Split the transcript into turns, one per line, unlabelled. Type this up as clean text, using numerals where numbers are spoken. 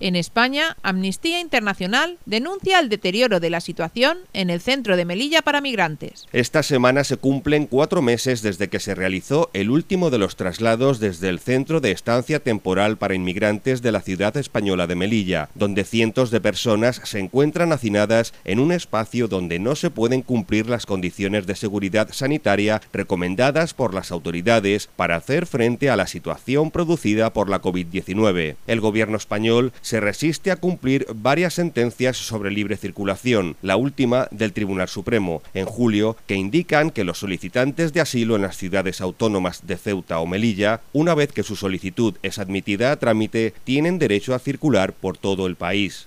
En España, Amnistía Internacional denuncia el deterioro de la situación en el centro de Melilla para migrantes.
Esta semana se cumplen 4 meses desde que se realizó el último de los traslados desde el Centro de Estancia Temporal para Inmigrantes de la ciudad española de Melilla, donde cientos de personas se encuentran hacinadas en un espacio donde no se pueden cumplir las condiciones de seguridad sanitaria recomendadas por las autoridades para hacer frente a la situación producida por la COVID-19. El gobierno español se resiste a cumplir varias sentencias sobre libre circulación, la última del Tribunal Supremo, en julio, que indican que los solicitantes de asilo en las ciudades autónomas de Ceuta o Melilla, una vez que su solicitud es admitida a trámite, tienen derecho a circular por todo el país.